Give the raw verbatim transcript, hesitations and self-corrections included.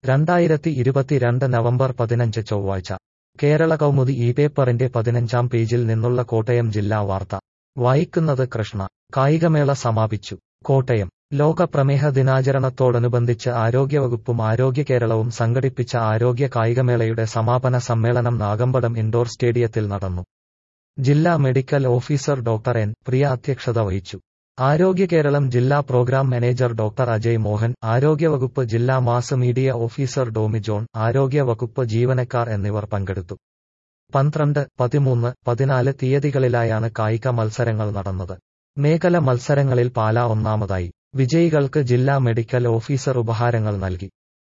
രണ്ടായിരത്തി ഇരുപത്തിരണ്ട് നവംബർ പതിനഞ്ച് ചൊവ്വാഴ്ച കേരള കൗമുദി ഈ പേപ്പറിന്റെ പതിനഞ്ചാം പേജിൽ നിന്നുള്ള കോട്ടയം ജില്ലാ വാർത്ത വായിക്കുന്നത് കൃഷ്ണ. കായികമേള സമാപിച്ചു. കോട്ടയം. ലോക പ്രമേഹ ദിനാചരണത്തോടനുബന്ധിച്ച് ആരോഗ്യവകുപ്പും ആരോഗ്യ കേരളവും സംഘടിപ്പിച്ച ആരോഗ്യ കായികമേളയുടെ സമാപന സമ്മേളനം നാഗമ്പടം ഇൻഡോർ സ്റ്റേഡിയത്തിൽ നടന്നു. ജില്ലാ medical officer doctor N Priya അധ്യക്ഷത വഹിച്ചു. ആരോഗ്യ കേരളം ജില്ലാ programme manager doctor Ajay Mohan, ആരോഗ്യവകുപ്പ് ജില്ലാ mass media officer Domi John, ആരോഗ്യ വകുപ്പ് ജീവനക്കാർ എന്നിവർ പങ്കെടുത്തു. പന്ത്രണ്ട്, പതിമൂന്ന്, പതിനാല് തീയതികളിലായാണ് കായിക മത്സരങ്ങൾ നടന്നത്. മേഖല മത്സരങ്ങളിൽ പാല ഒന്നാമതായി. വിജയികൾക്ക് ജില്ലാ മെഡിക്കൽ ഓഫീസർ ഉപഹാരങ്ങൾ നൽകി.